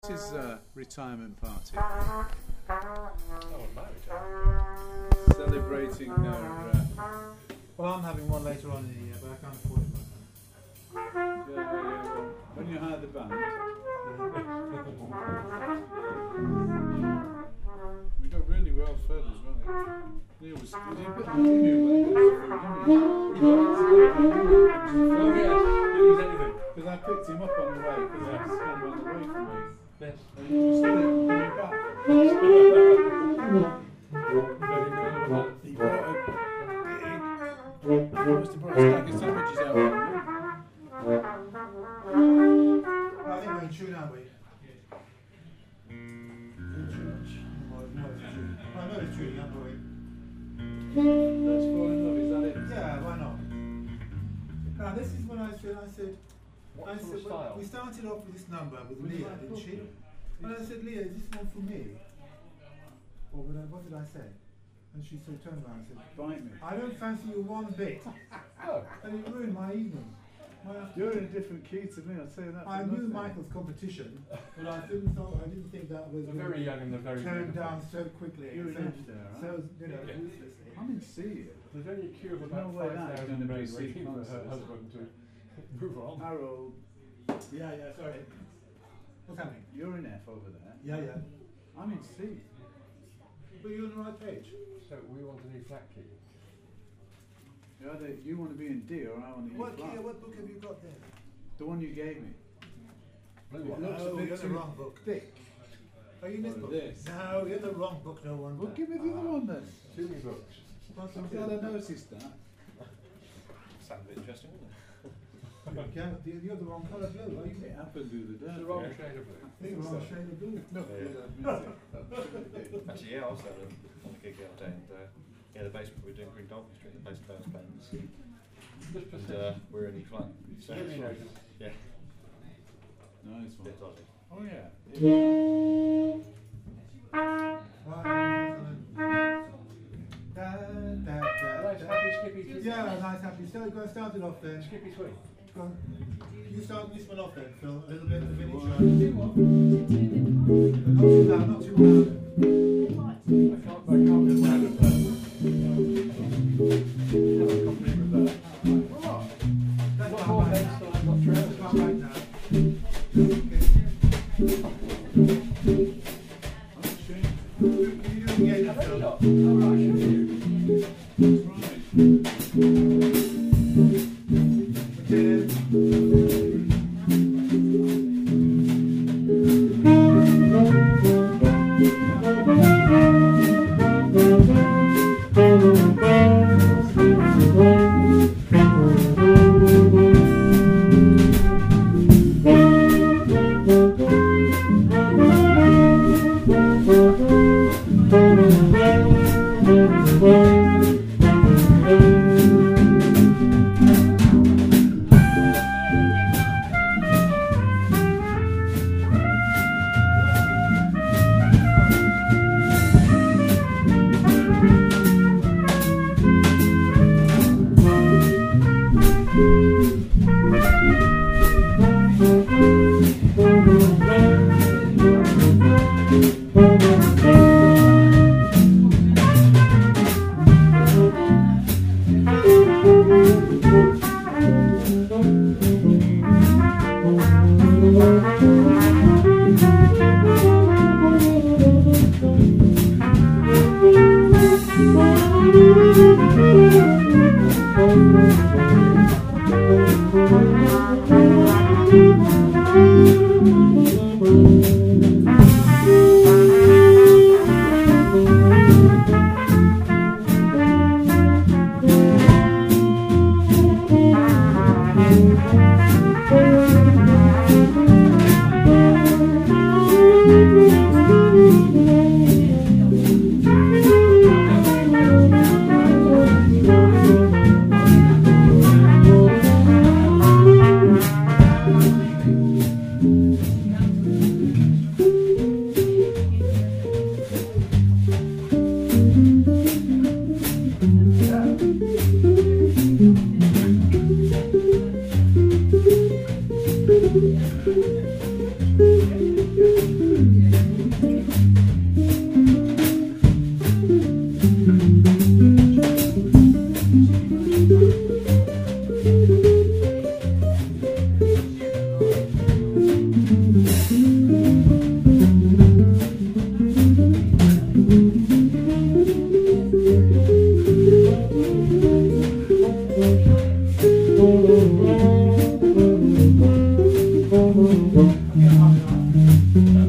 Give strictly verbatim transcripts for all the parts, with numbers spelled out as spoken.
This is a retirement party. Oh, my retirement. Celebrating their. Uh, Well, I'm having one later on in the year, but I can't afford it right yeah, yeah, well, when you hire the band, we got really well fed as well. Neil was, was he a bit like Neil when he got Oh, yes. Didn't use anything. because I picked him up on the way because he was kind of on the way from me. Yes. And he just said, "Bring me back." He brought a big. He must have brought a stack of sandwiches out. now. I think we're in tune, aren't we? In church. Well, no, it's true. I know it's true, aren't we? Let's fall in love, is that it? Yeah, why not? Now, this is when I said, I said, What I sort said, of well, style? we started off with this number with Would you Leah, like didn't she? coffee? And I said, Leah, is this one for me? Or would I, what did I say? And she sort of turned around and said, Bite me. I don't fancy you one bit. Oh. And it ruined my evening. My You're in a different key to me, I'll tell you that. I for knew nothing. Michael's competition, but I didn't thought I didn't think that was They're very young and they're very turned beautiful. down so quickly. You're so, an F there, so right? you know, Yeah. ruthlessly. I'm in C. There's only a queue of There's about no way five that is thousand gonna be men C waiting for her concerts. husband to move on. Harold, Yeah, yeah. Sorry. What's happening? you're in F over there. Yeah, yeah. I'm in C. But you're on the right page. So we want a new flat key. You, either, you want to be in D or I want to be What in key? flat. What book have you got there? The one you gave me. Blue It one. looks a No, bit you're in the too wrong book. thick. Are you in this Or book? this. No, you're in the wrong book. No wonder. Well, give me the other one then. Too many books. What's I'm up glad I there? noticed that. Sounds a bit interesting, doesn't it? Okay, you- you're the wrong colour blue. Are you? It happened the other day. It's the wrong Yeah. shade of blue. You're the wrong shade of blue. No, Yeah. that means it. Absolutely. Actually, yeah, I was on a, on a gig the other day, and uh, yeah, the basement we were doing Green Dolphin Street, the bass players bands, Just and percent. uh, we're in E flat. So Give me a notice. yeah, Nice one. bit dodgy. Oh yeah. Da, da, da, Nice, da. happy, skippy, skippy. Yeah, nice, happy. So go and start it off then. Skippy swing. Go on. You start this one off then, Phil. A little bit of the finish One. right. Do what? But not too loud, not too loud. I can't, I can't get loud at that. Have a company with that. What? That's What not more right than now. still I've got That's trousers. not right now. I'm ashamed. Okay. Can you do it again, Have Phil? you not? Oh, right, should you? Right. Okay.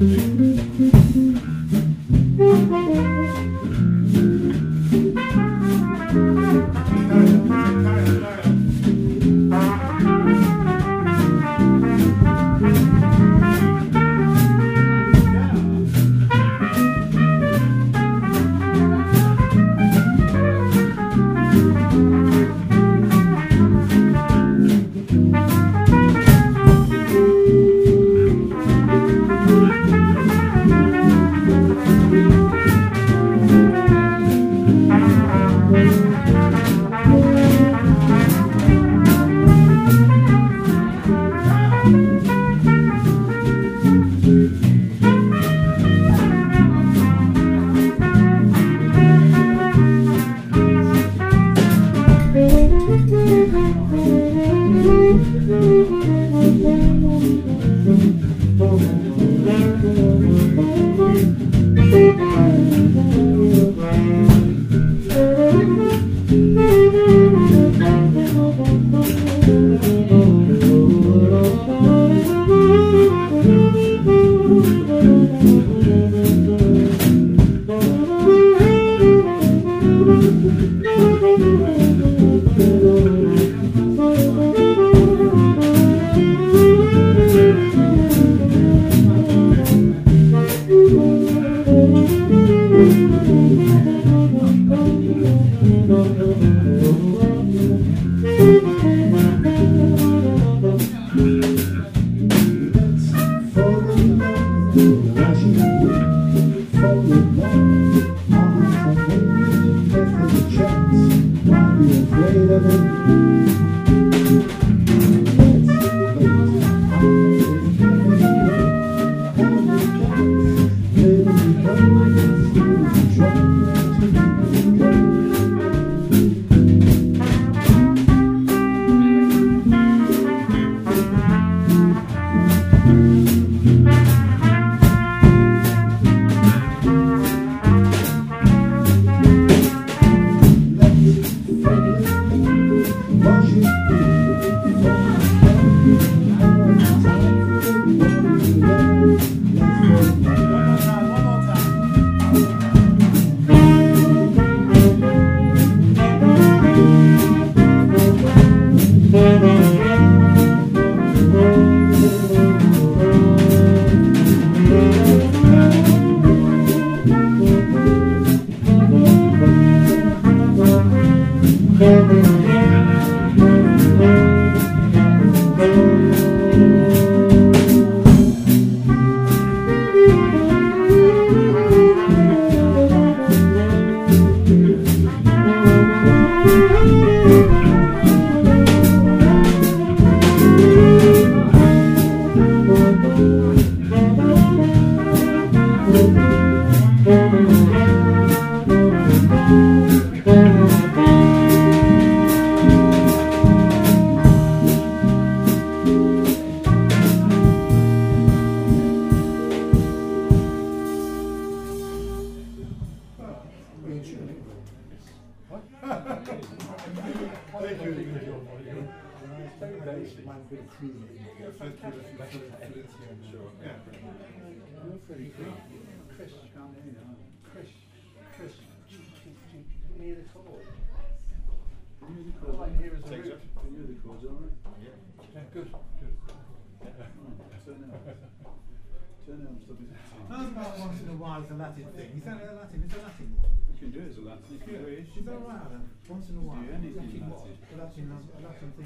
Once in a while, it's a Latin thing. Is that a Latin? It's a Latin one. You can do it as a Latin. You can do it. Is that right, Alan? Once in a while. Do anything Latin what? Latin. A Latin, a Latin thing.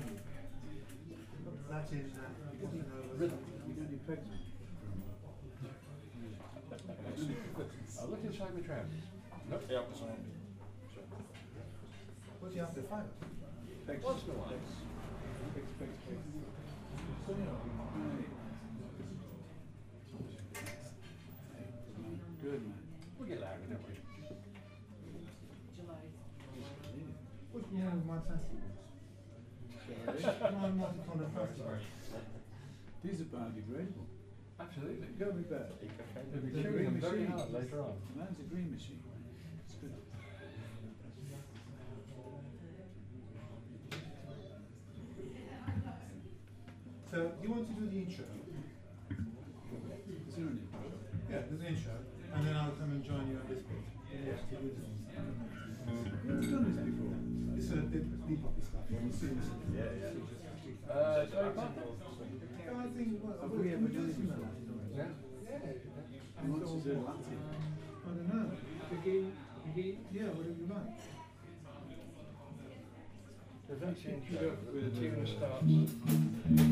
Latin, uh, Latin uh, Rhythm. You don't need pegs. I'll look inside my trousers. Nope. Yeah, that's all right. what do you have to find? Pegs. Once in a while. Pegs, pegs, pegs. Good man. We'll get louder, don't we? What's wrong with my testicles? Why am I not on a festival? These are biodegradable. Absolutely. Go with that. We'll be They're chewing green them very machines. hard later on. Mine's a green machine. It's good. So, you want to do the intro? Is there an intro? Yeah, there's an intro, and then I'll come and join you at this bit. Yeah, to do this. You've done this before. It's a bit deep poppy stuff. You've seen this. Yeah, yeah. Uh, Joey Parker? Yeah, I think. What, Have we ever done this before? Yeah. Who wants to do Latin? I don't know. Begin, begin. Yeah, whatever you like. There's actually intro with a tune that starts.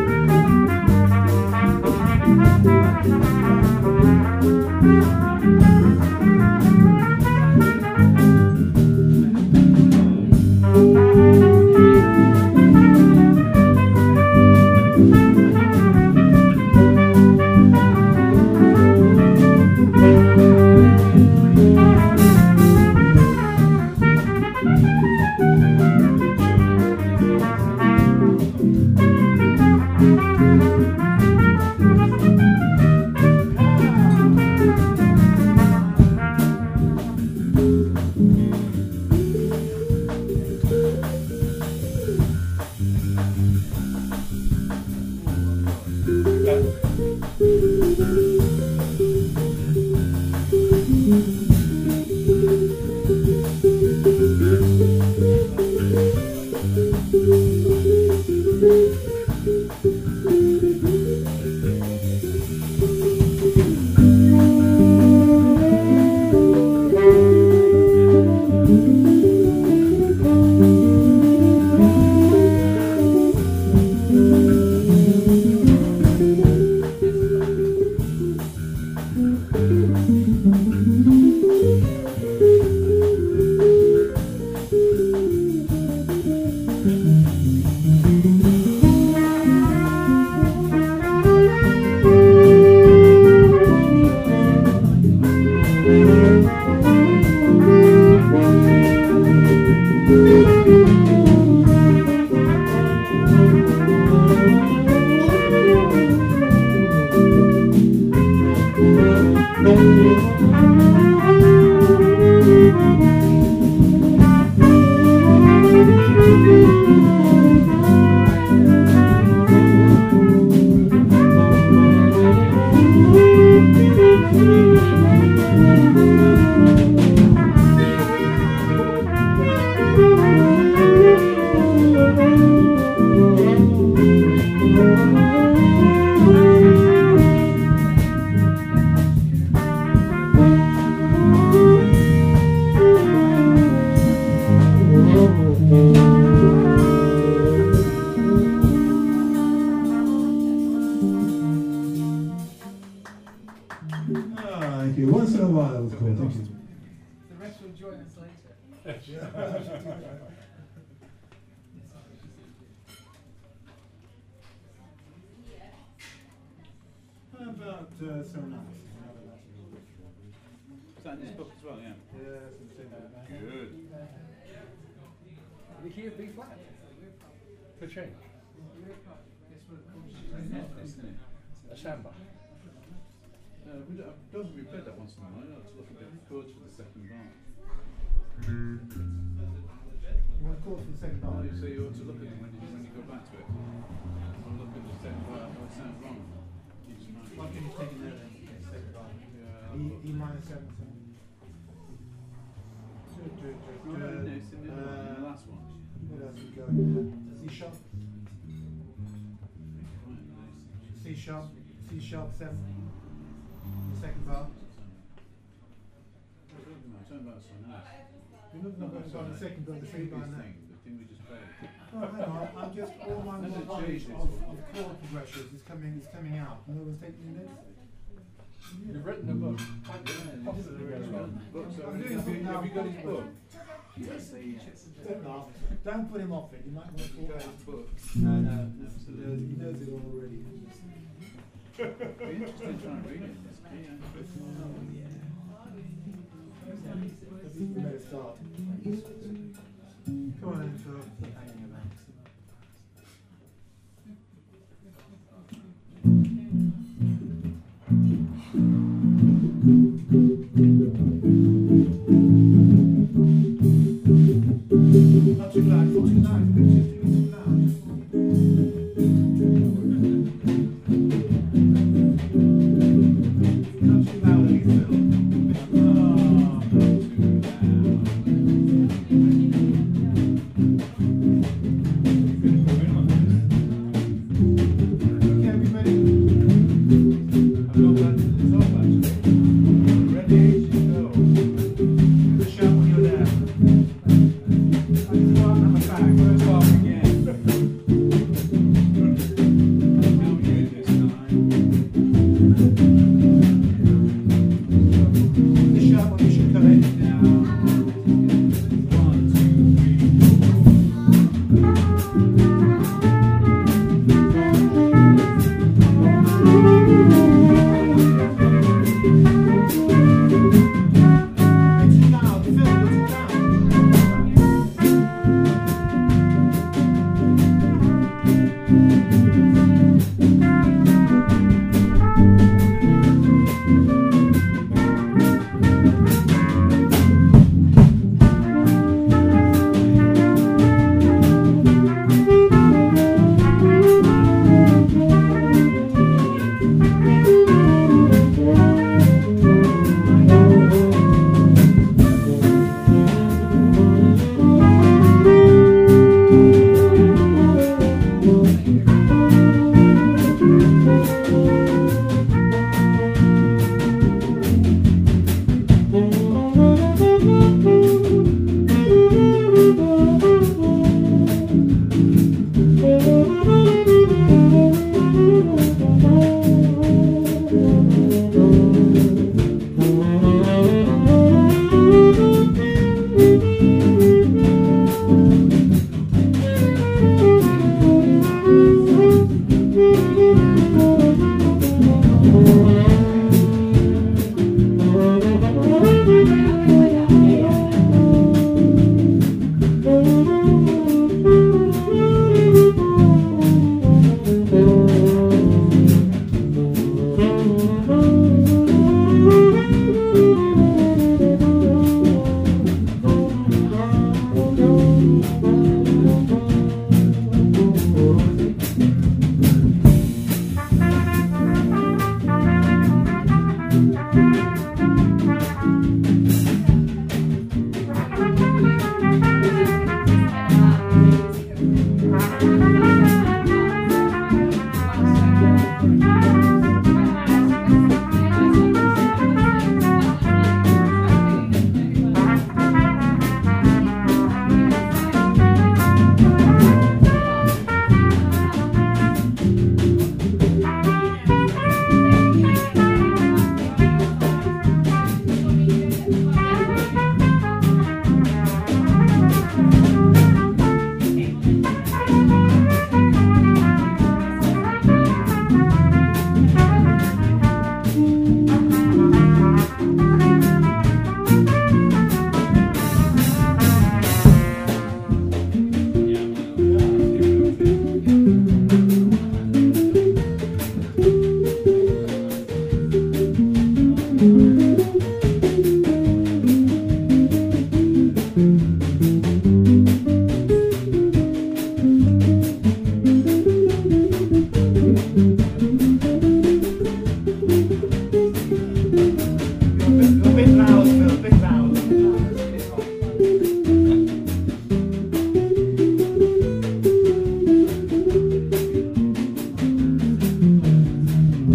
Thank you. Thank you. Once in a while, that was cool. Thank you. The rest will join us later. How about uh, Serenades? Is that in this book as well? Yeah. Yeah, that's the same thing. Good. The key of B flat. For change. Isn't it? A samba. Uh, we don't, I don't think we played that once in a while. I have to look at the chords for the second bar. You want to call for the second Oh, bar? so you ought to look at it when you, when you go back to it. Or look at the second bar. Oh, it sounds wrong. You just might Why can you take it there then? Okay, second bar. Yeah, E, e minor seven seven. Do, do, do, No, no, no, it's in the, other one, in the uh, last one. what else we got? C sharp, Right, nice. C sharp, C sharp seven. The second bar. What are you talking about? I'm talking about so nice. You're not about Sorry, the second bar, the the second bar previous now. thing, the thing we just played. Oh, hang on, I'm just, all my Has it knowledge changed of, this one? of chord progressions is coming, is coming out. No one's taking any notice of it. You've written a book. Possibly Very well. Book, so I'm have doing you, something now. have you got his book? Don't laugh. Don't put him off it. You might want to You talk got about his book? No, no, he knows, he knows it all already. Be interested in trying to read it. It's key, yeah. We better start. Come on then, Phil. Stop hanging about. Not too loud, not too loud. It's just too loud. Not too loud, please, Phil. Oh, not too loud. Okay, be ready? I've not done it at all, actually. Ready, go. Give a shout when you're there. I just go up on the back. First half again. How good this time. Give a shout when you should come in. Now, one, two, three, four. It's too loud, Phil, it's too loud. Thank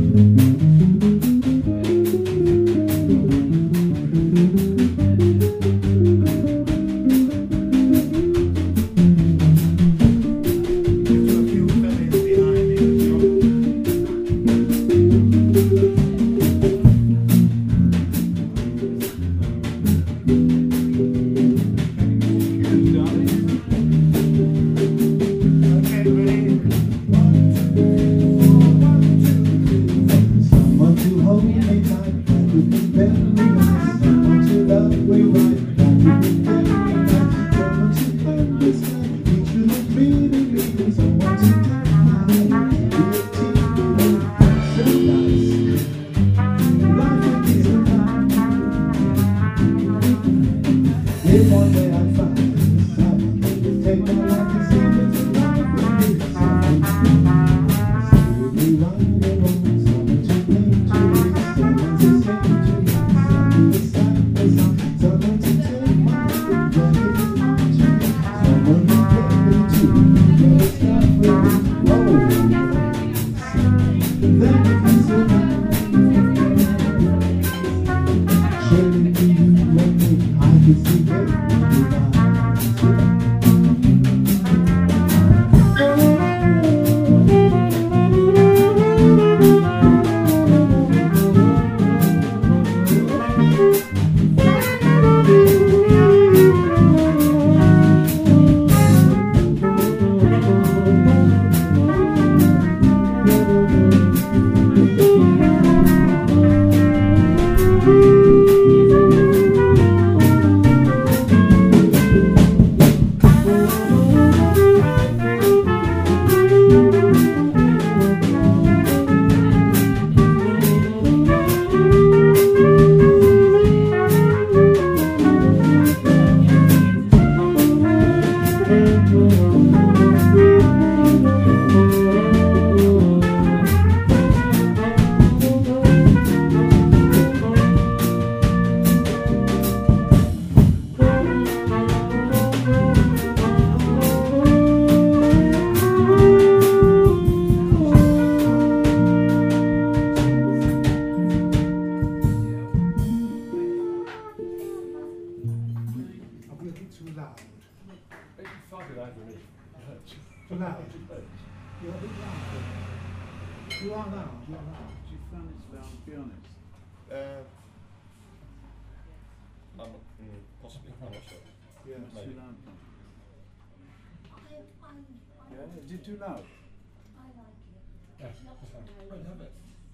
Too loud? I like it. Yeah. Not I too love loud. it.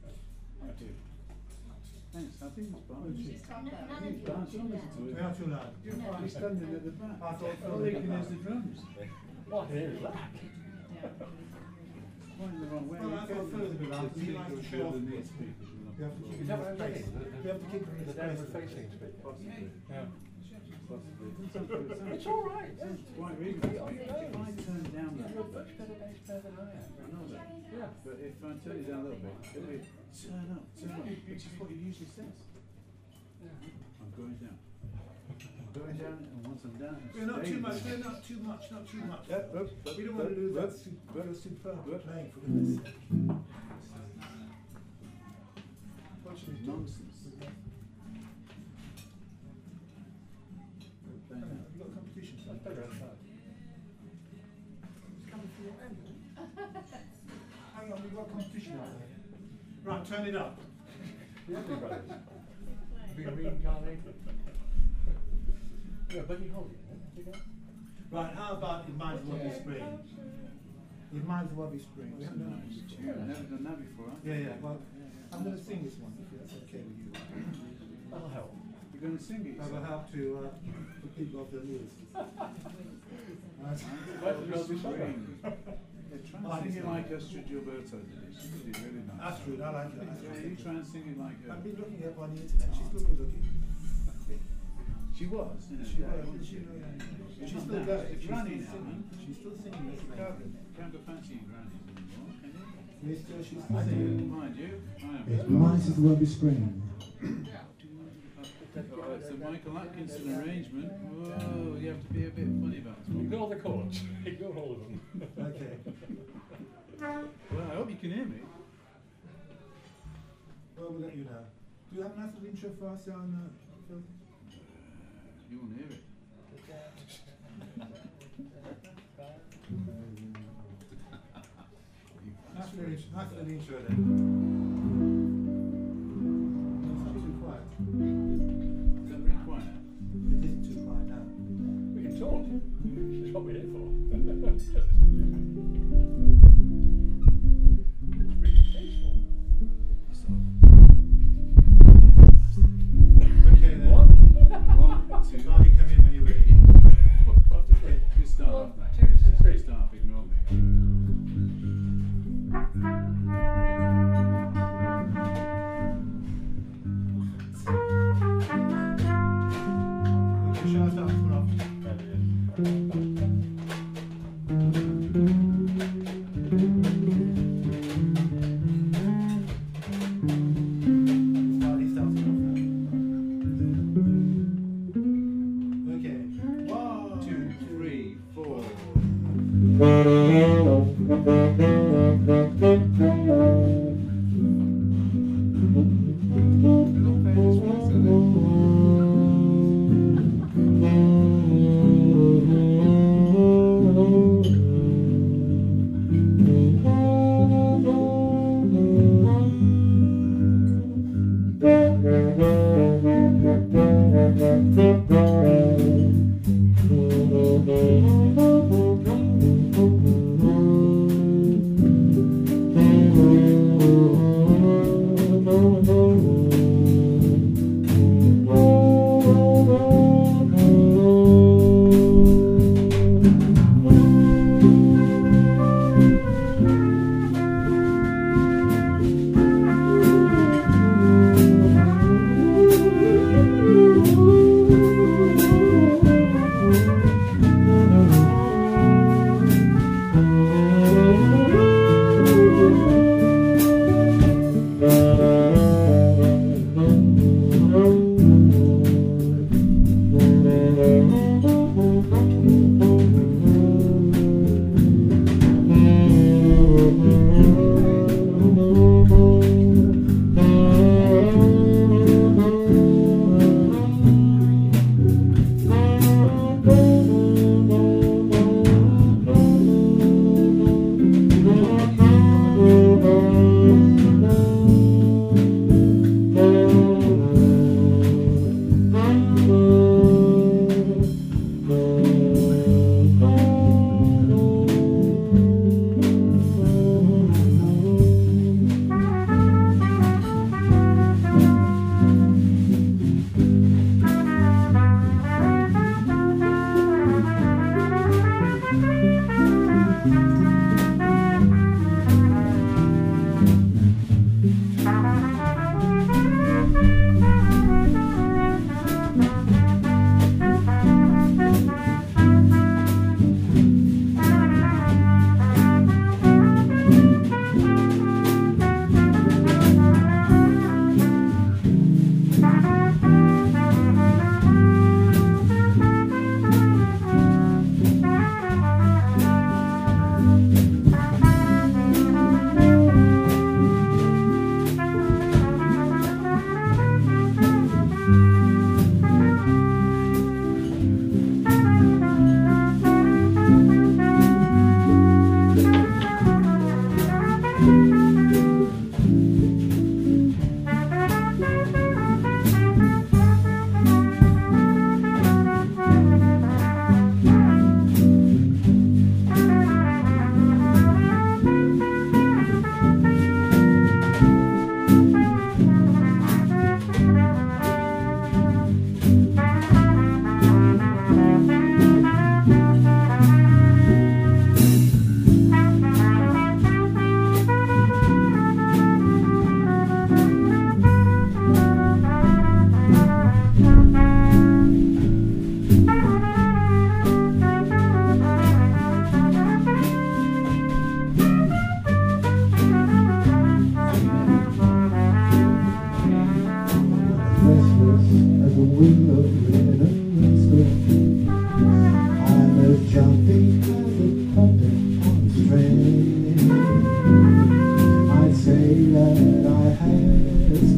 I do. Thanks, I think it's fine. None of He's you dancing, too listen to We it. are too loud. He's standing at the back. I thought so. All they can hear is the drums. What is that? Pointing the wrong way. Well, I thought further be loud. The You like to speakers show off. the near speakers. You have to keep Is it that in what I'm space. saying? You have to keep it in The space. downward facing speaker. Possibly. Yeah. Possibly. It sounds good. It sounds- It's all right. sounds quite reasonable. If I turn down that You're little much bit, better bass player than I am. I know that. Yeah. But if I turn it down a little bit, it'll be turn up, turn up, which is what it usually says. I'm going down. I'm going down, and once I'm down, I'm We're not too staying much, down. we're not too much, not too much. Yeah, up, up, We don't want to up, lose up, that super, up, superb up. playing for goodness sake. What should we do? Nonsense. Have you got competition? That's better outside. It's coming for your end. Hang on, we've got competition out there. Right, turn it up. The Everly Brothers. Being reincarnated. Yeah, Buddy Holly, isn't it? Right, how about it might as well be spring? It might as well be spring. We haven't done Nice it tune. before. I've never done that before, huh? Yeah, yeah, well, I'm going to sing this one, if that's okay with you. That'll help. You're going to sing it? That'll help to uh, put people off their knees. Right. Spring. Yeah, try Oh, and sing it's it not. like Astrid Gilberto did it. She did it really nice. Astrid, I like it. Yeah, Astrid. you try and sing it like her. I've been looking up on the internet. She's still good looking. She was, in her She day, was. wasn't She, she? she's She's still not there. now. She's She's granny still now, singing. man. She's still singing. That's Can't, amazing. can't go fancying grannies anymore, can you? Yes, still, she's I still do, singing. mind you. I am. It might as well be spring. Oh, it's a Michael Atkinson arrangement. Whoa, you have to be a bit funny about this one. Ignore the chords. Ignore all of them. Okay. Well, I hope you can hear me. Well, we'll let you know. Do you have a nice little intro for us, Jan? Uh, Phil? You won't hear it. Nice little, intro- nice little intro then. It's not too quiet. Is that really quiet? It isn't too quiet now. We can talk. That's what we're here for. It's really tasteful. Okay then. What? One, two, Barney, come in when you're ready. okay, you start off, mate. Two, Just three. start off, ignore me.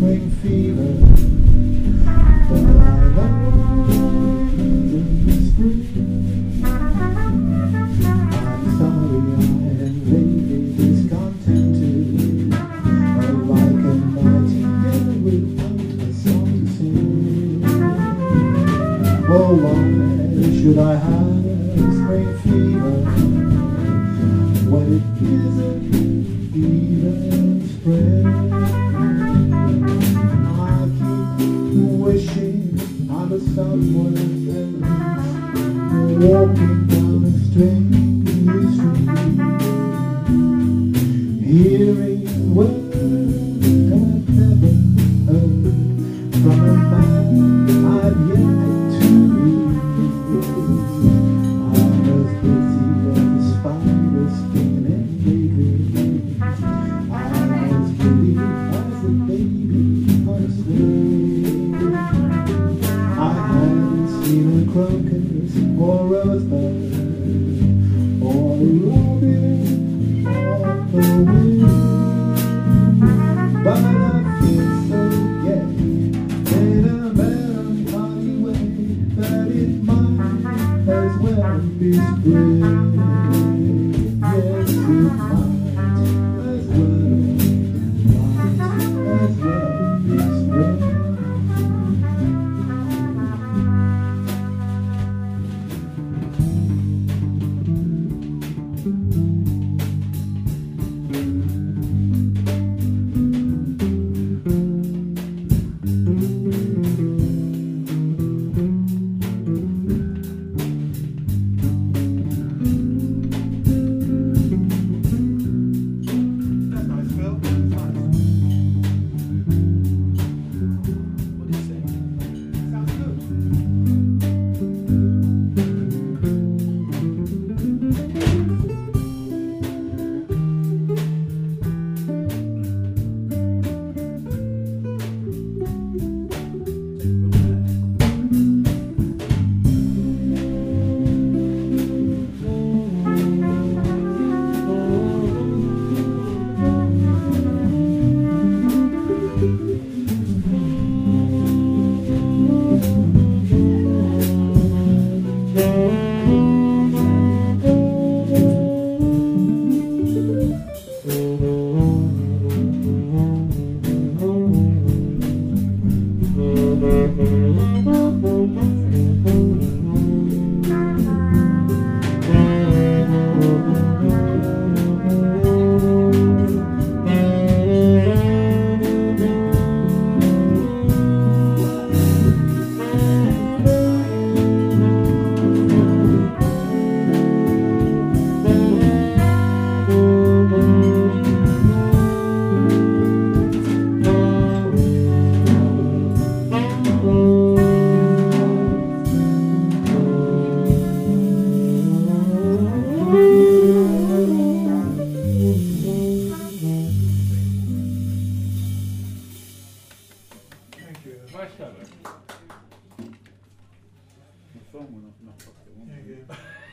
spring fever, but I love in the spring. I'm sorry I am lately discontented, like a nightingale without a song to sing. Oh, why should I have spring fever when it isn't even spring? I keep wishing I was somewhere else, walking down a strange street, hearing words I've never heard from a man I've yet to meet. I was busy as a spider spinning baby. I was pretty as a baby on a slave. I hadn't seen a crocus or rosebud or a robin on the wind, but I feel so gay in a melancholy way that it might as well be spring. Yes, it might as well, might as well be spring. Nice cover. The phone went off, knocked off the one. Yeah, yeah.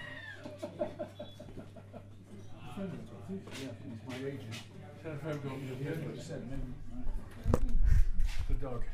Yeah, it's my agent. Telephone got me Yeah, the but it said, maybe, the dog.